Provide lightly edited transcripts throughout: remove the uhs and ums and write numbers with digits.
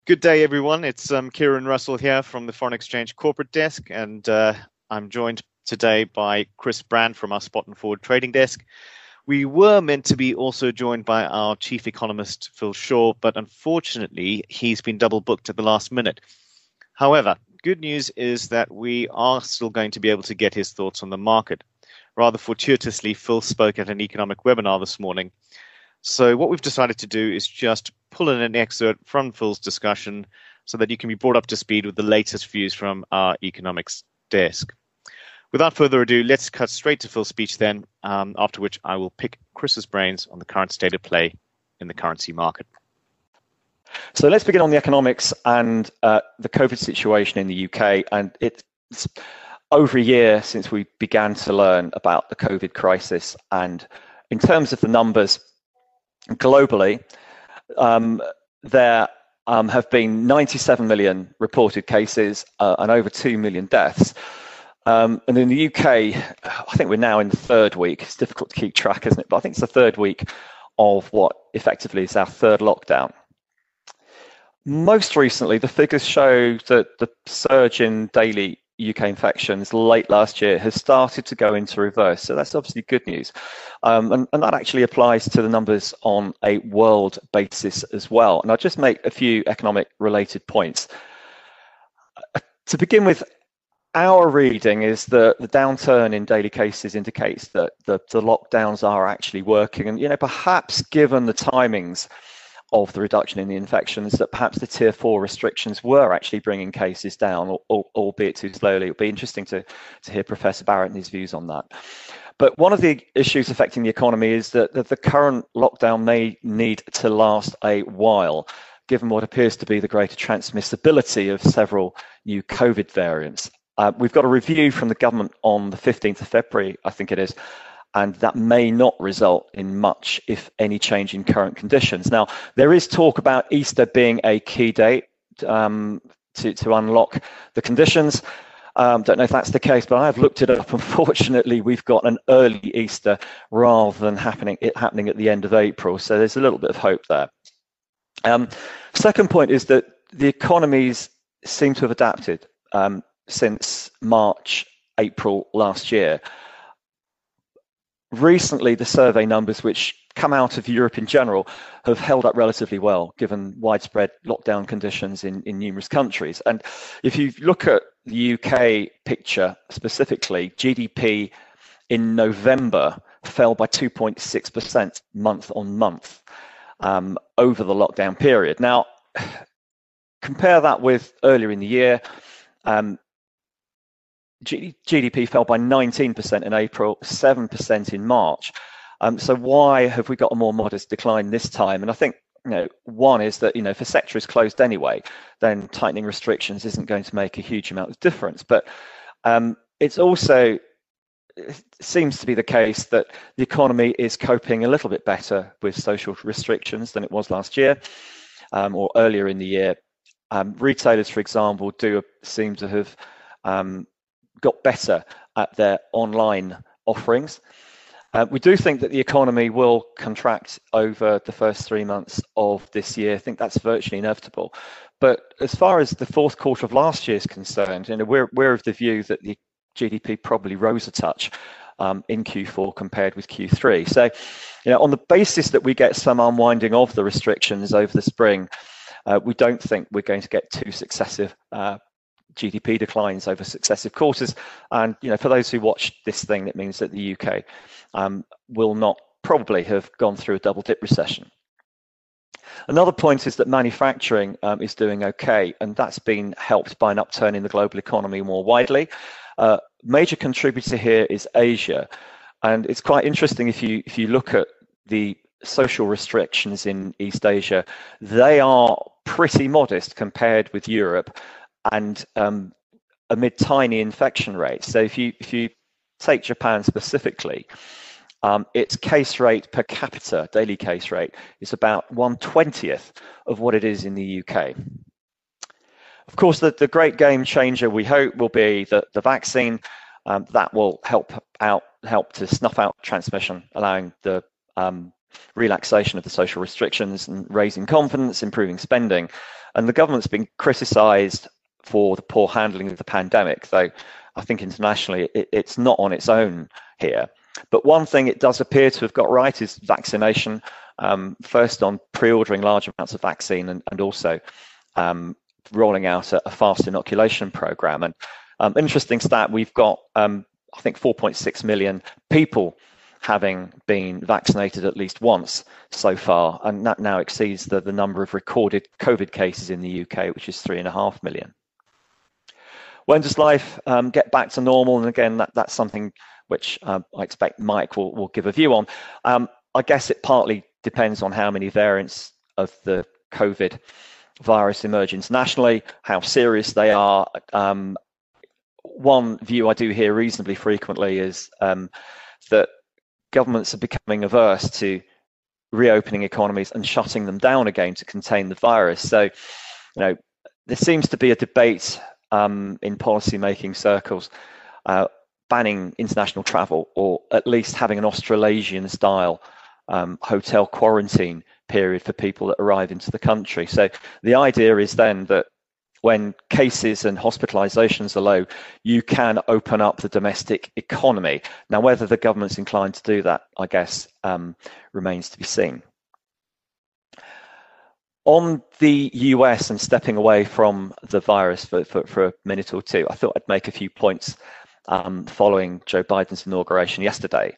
Good day, everyone. It's Kieran Russell here from the Foreign Exchange Corporate Desk, and I'm joined today by Chris Brand from our Spot and Forward Trading Desk. We were meant to be also joined by our Chief Economist, Phil Shaw, but unfortunately, he's been double booked at the last minute. However, good news is that we are still going to be able to get his thoughts on the market. Rather fortuitously, Phil spoke at an economic webinar this morning. So what we've decided to do is just pull in an excerpt from Phil's discussion so that you can be brought up to speed with the latest views from our economics desk. Without further ado, let's cut straight to Phil's speech then, after which I will pick Chris's brains on the current state of play in the currency market. So let's begin on the economics and the COVID situation in the UK. And it's over a year since we began to learn about the COVID crisis. And in terms of the numbers, globally, there have been 97 million reported cases and over 2 million deaths. And in the UK, I think we're now in the third week. It's difficult to keep track, isn't it? But I think it's the third week of what effectively is our third lockdown. Most recently, the figures show that the surge in daily UK infections late last year has started to go into reverse. So that's obviously good news. And that actually applies to the numbers on a world basis as well. And I'll just make a few economic related points. To begin with, our reading is that the downturn in daily cases indicates that the lockdowns are actually working. And, perhaps given the timings of the reduction in the infections, that perhaps the tier 4 restrictions were actually bringing cases down, albeit too slowly. It'll be interesting to hear Professor Barrett and his views on that. But one of the issues affecting the economy is that the current lockdown may need to last a while, given what appears to be the greater transmissibility of several new COVID variants. We've got a review from the government on the 15th of February, I think it is, and that may not result in much, if any, change in current conditions. Now, there is talk about Easter being a key date to unlock the conditions. Don't know if that's the case, but I've looked it up. Unfortunately, we've got an early Easter rather than it happening at the end of April, so there's a little bit of hope there. Second point is that the economies seem to have adapted since March, April last year. Recently, the survey numbers which come out of Europe in general have held up relatively well, given widespread lockdown conditions in numerous countries. And if you look at the UK picture specifically, GDP in November fell by 2.6% month on month over the lockdown period. Now, compare that with earlier in the year. GDP fell by 19% in April, 7% in March. So why have we got a more modest decline this time? And I think, one is that, if a sector is closed anyway, then tightening restrictions isn't going to make a huge amount of difference. But it seems to be the case that the economy is coping a little bit better with social restrictions than it was last year or earlier in the year. Retailers, for example, do seem to have got better at their online offerings. We do think that the economy will contract over the first 3 months of this year. I think that's virtually inevitable. But as far as the fourth quarter of last year is concerned, we're of the view that the GDP probably rose a touch in Q4 compared with Q3. So, on the basis that we get some unwinding of the restrictions over the spring, we don't think we're going to get two successive GDP declines over successive quarters. And, for those who watch this thing, it means that the UK will not probably have gone through a double dip recession. Another point is that manufacturing is doing okay, and that's been helped by an upturn in the global economy more widely. Major contributor here is Asia. And it's quite interesting if you look at the social restrictions in East Asia, they are pretty modest compared with Europe, and amid tiny infection rates. So if you take Japan specifically, its case rate per capita, daily case rate, is about 1/20th of what it is in the UK. Of course, the great game changer, we hope, will be the vaccine. That will help to snuff out transmission, allowing the relaxation of the social restrictions and raising confidence, improving spending. And the government's been criticised for the poor handling of the pandemic, though I think internationally it's not on its own here. But one thing it does appear to have got right is vaccination, first on pre-ordering large amounts of vaccine and also rolling out a fast inoculation program. And interesting stat, we've got, I think, 4.6 million people having been vaccinated at least once so far, and that now exceeds the number of recorded COVID cases in the UK, which is 3.5 million. When does life get back to normal? And again, that's something which I expect Mike will give a view on. I guess it partly depends on how many variants of the COVID virus emerge internationally, how serious they are. One view I do hear reasonably frequently is that governments are becoming averse to reopening economies and shutting them down again to contain the virus. So, there seems to be a debate in policy-making circles banning international travel, or at least having an Australasian-style hotel quarantine period for people that arrive into the country. So the idea is then that when cases and hospitalizations are low, you can open up the domestic economy. Now, whether the government's inclined to do that, I guess, remains to be seen. On the US and stepping away from the virus for a minute or two, I thought I'd make a few points following Joe Biden's inauguration yesterday.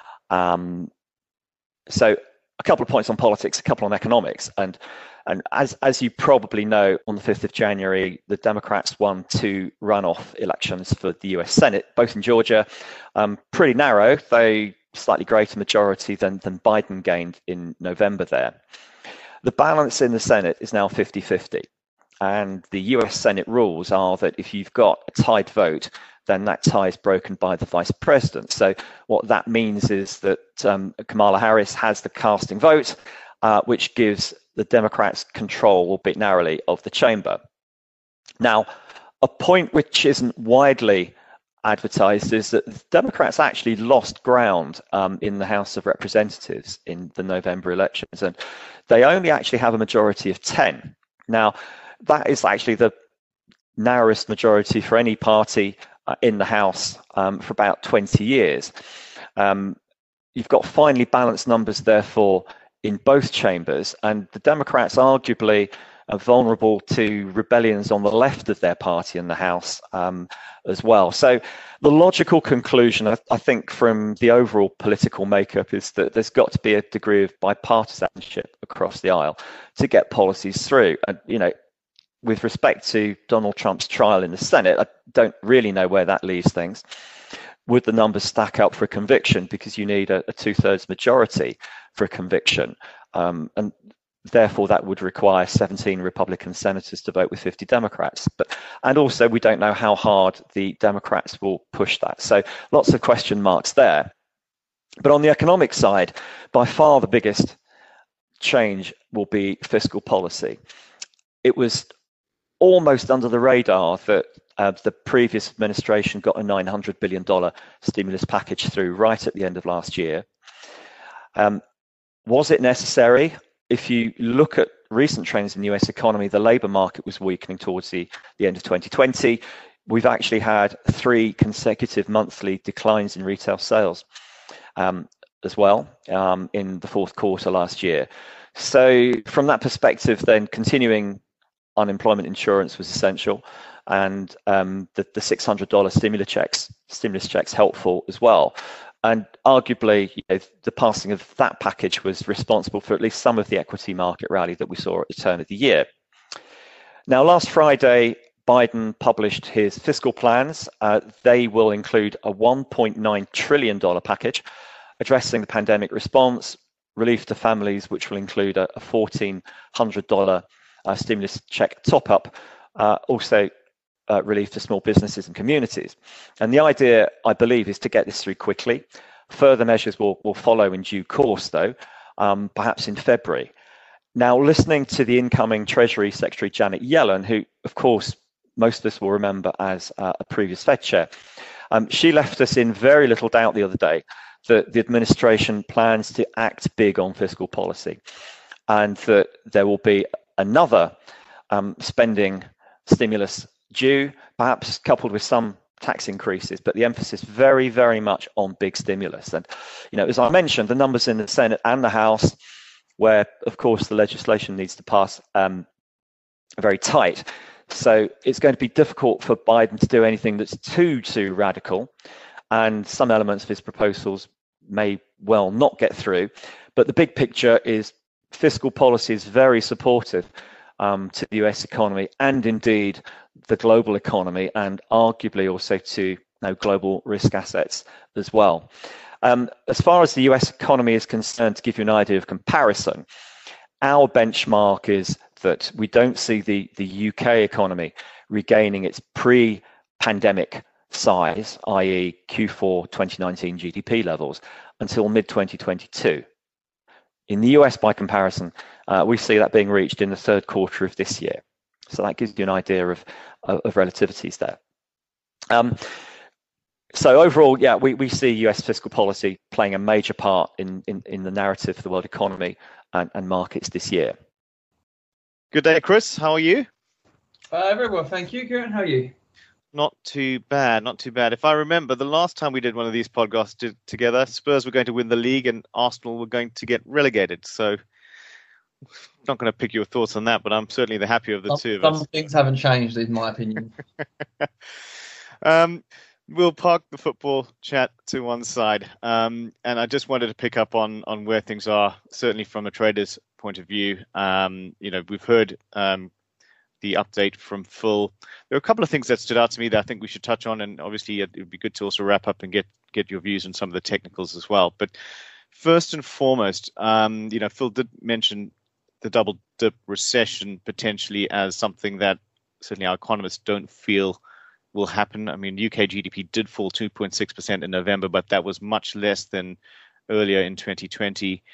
So a couple of points on politics, a couple on economics. And as you probably know, on the 5th of January, the Democrats won 2 runoff elections for the US Senate, both in Georgia, pretty narrow, though slightly greater majority than Biden gained in November there. The balance in the Senate is now 50-50. And the US Senate rules are that if you've got a tied vote, then that tie is broken by the vice president. So what that means is that Kamala Harris has the casting vote, which gives the Democrats control, albeit narrowly, of the chamber. Now, a point which isn't widely advertised is that the Democrats actually lost ground in the House of Representatives in the November elections, and they only actually have a majority of 10. Now, that is actually the narrowest majority for any party in the House for about 20 years. You've got finely balanced numbers, therefore, in both chambers, and the Democrats arguably are vulnerable to rebellions on the left of their party in the House as well. So the logical conclusion, I think, from the overall political makeup is that there's got to be a degree of bipartisanship across the aisle to get policies through. And, with respect to Donald Trump's trial in the Senate, I don't really know where that leaves things. Would the numbers stack up for a conviction? Because you need a 2/3 majority for a conviction. And therefore, that would require 17 Republican senators to vote with 50 Democrats. And also, we don't know how hard the Democrats will push that. So lots of question marks there. But on the economic side, by far the biggest change will be fiscal policy. It was almost under the radar that the previous administration got a $900 billion stimulus package through right at the end of last year. Was it necessary? If you look at recent trends in the US economy, the labor market was weakening towards the end of 2020. We've actually had 3 consecutive monthly declines in retail sales as well in the fourth quarter last year. So from that perspective, then continuing unemployment insurance was essential, and the $600 stimulus checks helpful as well. And arguably, the passing of that package was responsible for at least some of the equity market rally that we saw at the turn of the year. Now, last Friday, Biden published his fiscal plans. They will include a $1.9 trillion package addressing the pandemic response, relief to families, which will include a $1,400 stimulus check top-up, also relief to small businesses and communities. And the idea, I believe, is to get this through quickly. Further measures will follow in due course, though, perhaps in February. Now, listening to the incoming Treasury Secretary Janet Yellen, who, of course, most of us will remember as a previous Fed chair, she left us in very little doubt the other day that the administration plans to act big on fiscal policy, and that there will be another spending stimulus due, perhaps coupled with some tax increases, but the emphasis very, very much on big stimulus. And, as I mentioned, the numbers in the Senate and the House, where, of course, the legislation needs to pass, are very tight. So it's going to be difficult for Biden to do anything that's too radical, and some elements of his proposals may well not get through. But the big picture is fiscal policy is very supportive to the US economy, and indeed the global economy, and arguably also to global risk assets as well. As far as the US economy is concerned, to give you an idea of comparison, our benchmark is that we don't see the UK economy regaining its pre-pandemic size, i.e. Q4 2019 GDP levels, until mid-2022. In the US, by comparison, we see that being reached in the third quarter of this year. So that gives you an idea of relativities there. So overall, yeah, we see US fiscal policy playing a major part in the narrative for the world economy and markets this year. Good day, Chris. How are you? Very well, thank you. Kieran, how are you? Not too bad, not too bad. If I remember, the last time we did one of these podcasts together, Spurs were going to win the league and Arsenal were going to get relegated. So I'm not going to pick your thoughts on that, but I'm certainly the happier of the two of us. Some things haven't changed, in my opinion. We'll park the football chat to one side. And I just wanted to pick up on where things are, certainly from a trader's point of view. We've heard the update from Phil. There are a couple of things that stood out to me that I think we should touch on, and obviously it would be good to also wrap up and get your views on some of the technicals as well. But first and foremost, Phil did mention the double dip recession potentially as something that certainly our economists don't feel will happen. I mean, UK GDP did fall 2.6% in November, but that was much less than earlier in 2020.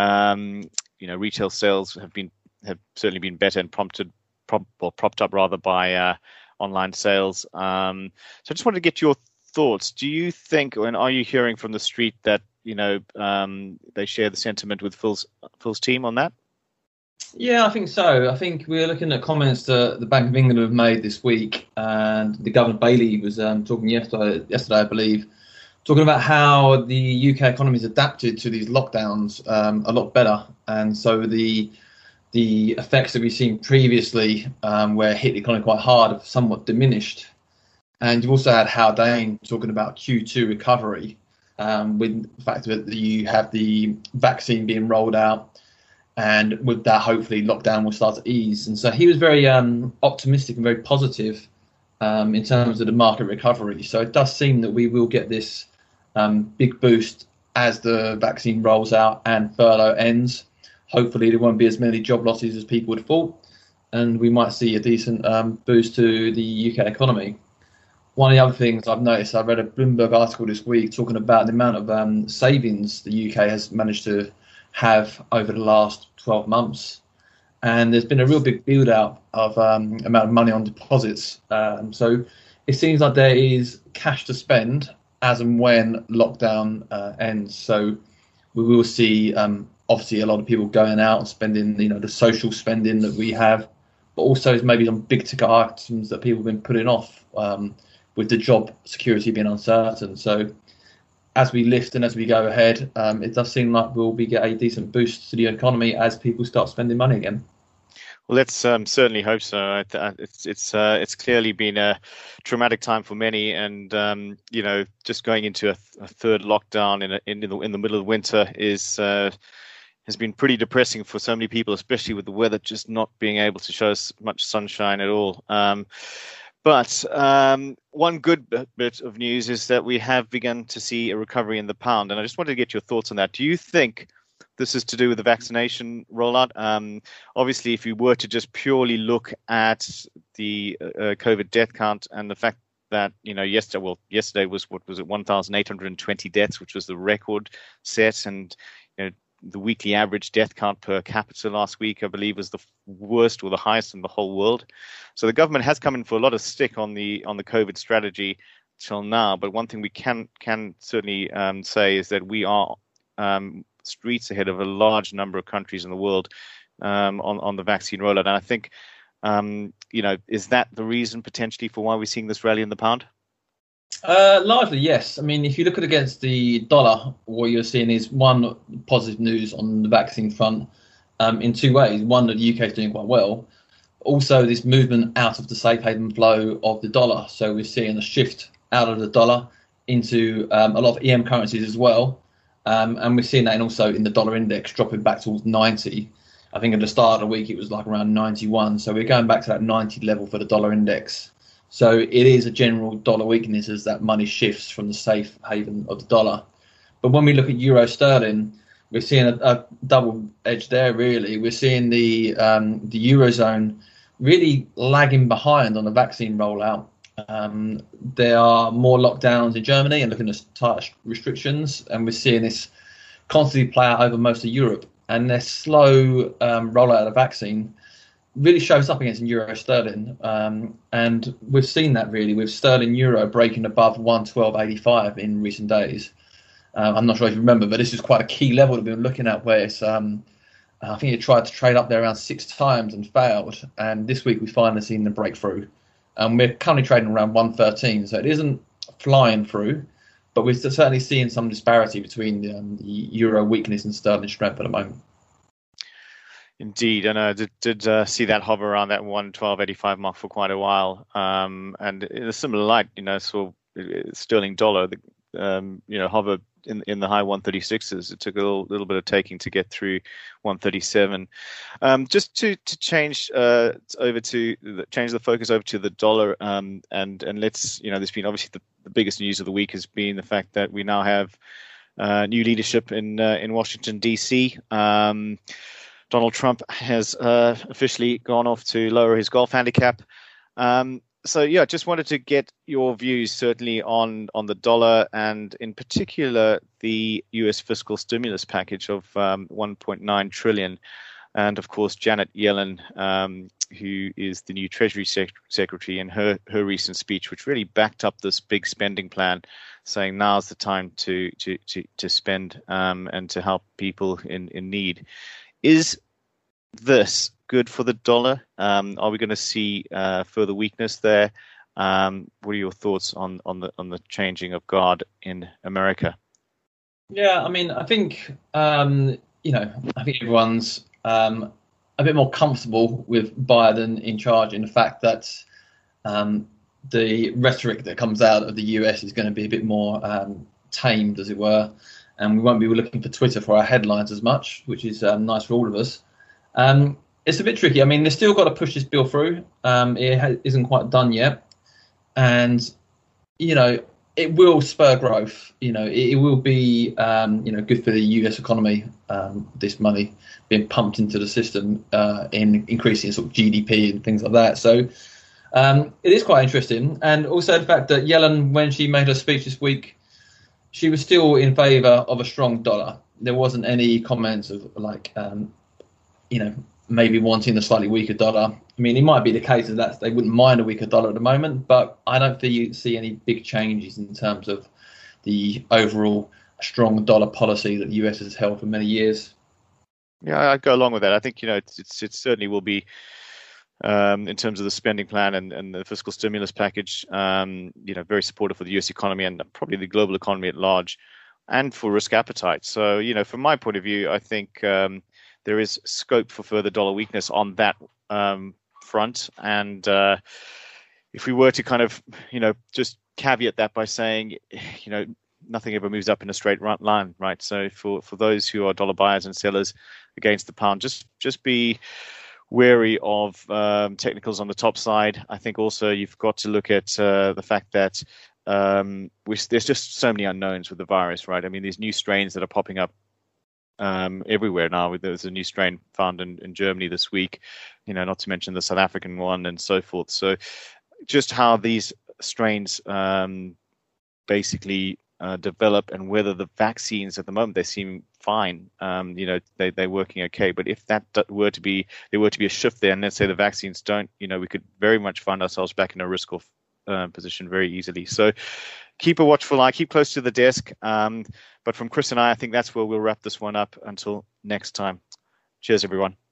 Retail sales have certainly been better and propped up rather by online sales. So I just wanted to get your thoughts. Do you think, and are you hearing from the street that they share the sentiment with Phil's team on that? Yeah, I think so. I think we're looking at comments that the Bank of England have made this week, and the Governor Bailey was talking yesterday, I believe, talking about how the UK economy has adapted to these lockdowns a lot better, and so the effects that we've seen previously, where it hit the economy quite hard, have somewhat diminished. And you've also had Haldane talking about Q2 recovery, with the fact that you have the vaccine being rolled out, and with that, hopefully, lockdown will start to ease. And so he was very optimistic and very positive in terms of the market recovery. So it does seem that we will get this big boost as the vaccine rolls out and furlough ends. Hopefully, there won't be as many job losses as people would have thought, and we might see a decent boost to the UK economy. One of the other things I've noticed, I read a Bloomberg article this week talking about the amount of savings the UK has managed to have over the last 12 months. And there's been a real big build out of amount of money on deposits. So it seems like there is cash to spend as and when lockdown ends. So we will see obviously a lot of people going out and spending, the social spending that we have, but also maybe some big ticket items that people have been putting off with the job security being uncertain. So as we lift and as we go ahead, it does seem like we'll get a decent boost to the economy as people start spending money again. Well, let's certainly hope so. It's clearly been a traumatic time for many, and just going into a third lockdown in the middle of winter has been pretty depressing for so many people, especially with the weather just not being able to show us much sunshine at all. But one good bit of news is that we have begun to see a recovery in the pound. And I just wanted to get your thoughts on that. Do you think this is to do with the vaccination rollout? Obviously, if you were to just purely look at the COVID death count and the fact that, yesterday was, 1,820 deaths, which was the record set. And, the weekly average death count per capita last week, I believe, was the worst or the highest in the whole world. So the government has come in for a lot of stick on the COVID strategy till now. But one thing we can certainly say is that we are streets ahead of a large number of countries in the world on the vaccine rollout. And I think Is that the reason potentially for why we're seeing this rally in the pound? Largely, yes. I mean, if you look at against the dollar, what you're seeing is one, positive news on the vaccine front in two ways. One, that the UK is doing quite well. Also, this movement out of the safe haven flow of the dollar. So we're seeing a shift out of the dollar into a lot of EM currencies as well. And we're seeing that also in the dollar index dropping back towards 90. I think at the start of the week, it was like around 91. So we're going back to that 90 level for the dollar index. So it is a general dollar weakness as that money shifts from the safe haven of the dollar. But when we look at euro sterling, we're seeing a double edge there, really. We're seeing the Eurozone really lagging behind on the vaccine rollout. There are more lockdowns in Germany and looking at tight restrictions, and we're seeing this constantly play out over most of Europe. And their slow rollout of the vaccine really shows up against euro sterling, and we've seen that really with sterling euro breaking above 112.85 in recent days. I'm not sure if you remember, but this is quite a key level that we've been looking at, where it's I think it tried to trade up there around 6 times and failed, and this week we finally seen the breakthrough. We're currently trading around 113, so it isn't flying through, but we're certainly seeing some disparity between the euro weakness and sterling strength at the moment. Indeed, and I did see that hover around that 112.85 mark for quite a while, and in a similar light, saw sterling dollar, hover in the high 136s. It took a little bit of taking to get through 137. Just to change change the focus over to the dollar, and let's there's been obviously the biggest news of the week has been the fact that we now have new leadership in Washington D.C. Donald Trump has officially gone off to lower his golf handicap. Just wanted to get your views certainly on the dollar, and in particular the U.S. fiscal stimulus package of 1.9 trillion. And of course, Janet Yellen, who is the new Treasury Secretary, in her recent speech, which really backed up this big spending plan, saying now's the time to spend and to help people in need. Is this good for the dollar? Are we going to see further weakness there? What are your thoughts on the changing of guard in America? Yeah, I mean, I think I think everyone's a bit more comfortable with Biden in charge, in the fact that the rhetoric that comes out of the US is going to be a bit more tamed, as it were. And we won't be looking for Twitter for our headlines as much, which is nice for all of us. It's a bit tricky. I mean, they've still got to push this bill through. It isn't quite done yet. And, it will spur growth. It will be, good for the US economy, this money being pumped into the system in increasing sort of GDP and things like that. So it is quite interesting. And also the fact that Yellen, when she made her speech this week, she was still in favour of a strong dollar. There wasn't any comments of maybe wanting a slightly weaker dollar. I mean, it might be the case that they wouldn't mind a weaker dollar at the moment, but I don't think you see any big changes in terms of the overall strong dollar policy that the US has held for many years. Yeah, I'd go along with that. I think, it certainly will be, in terms of the spending plan and the fiscal stimulus package, very supportive for the US economy and probably the global economy at large, and for risk appetite. So, from my point of view, I think there is scope for further dollar weakness on that front. And if we were to kind of, just caveat that by saying, nothing ever moves up in a straight line, right? So for those who are dollar buyers and sellers against the pound, just be wary of technicals on the top side. I think also you've got to look at the fact that there's just so many unknowns with the virus, right? I mean, these new strains that are popping up everywhere now. There's a new strain found in Germany this week, not to mention the South African one and so forth. So just how these strains basically develop, and whether the vaccines at the moment, they seem fine. They're working okay. But if there were to be a shift there, and let's say the vaccines don't, we could very much find ourselves back in a risk-off position very easily. So keep a watchful eye, keep close to the desk. But from Chris and I think that's where we'll wrap this one up until next time. Cheers, everyone.